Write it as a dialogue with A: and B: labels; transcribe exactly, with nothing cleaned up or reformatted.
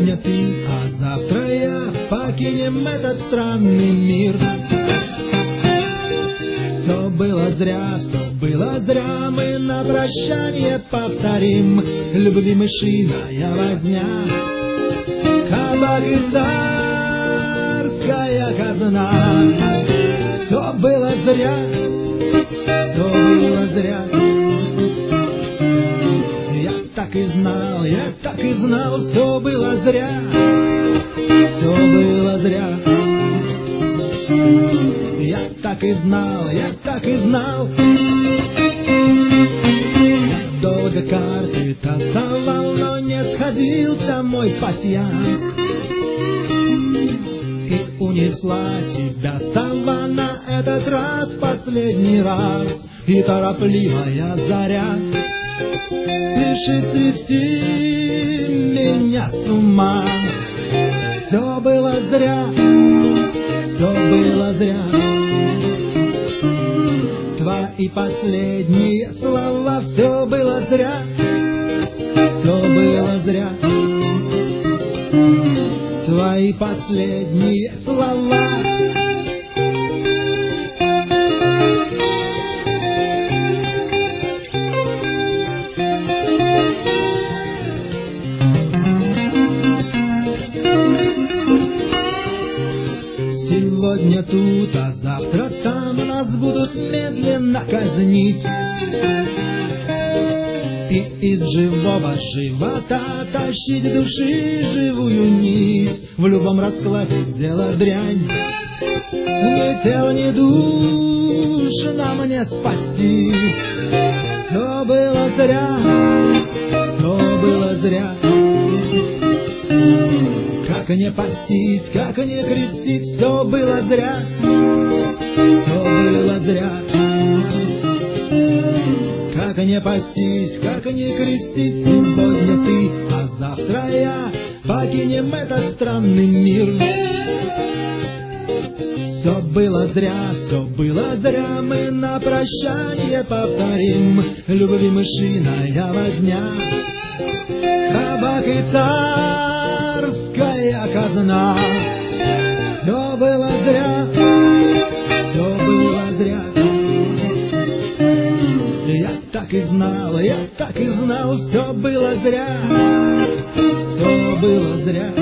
A: Сегодня ты, а завтра я покинем этот странный мир. Все было зря, все было зря, мы на прощание повторим. Любви мышиная возня, кабак и царская казна. Все было зря, все было зря. Я так и знал, я так и знал, все было зря, все было зря. Я так и знал, я так и знал. Я долго карты тасовал, но не сходился мой пасьянс. И унесла тебя сова на этот раз, последний раз. И торопливая заря спешит свести меня с ума. Все было зря, все было зря. Твои последние слова, все было зря, все было зря. Твои последние слова. Сегодня тут, а завтра там нас будут медленно казнить. И из живого живота тащить души живую нить. В любом раскладе дело дрянь. Ни тел, ни душ нам не спасти. Все было зря, все было зря. Как не постить, как не крестить, все было зря, все было зря. Как не постить, как не крестить, сегодня ты, а завтра я покинем этот странный мир. Все было зря, все было зря, мы на прощание повторим. Любви мышиная возня, кабак и царская казна. Все было зря, все было зря. Я так и знал, я так и знал, все было зря, все было зря.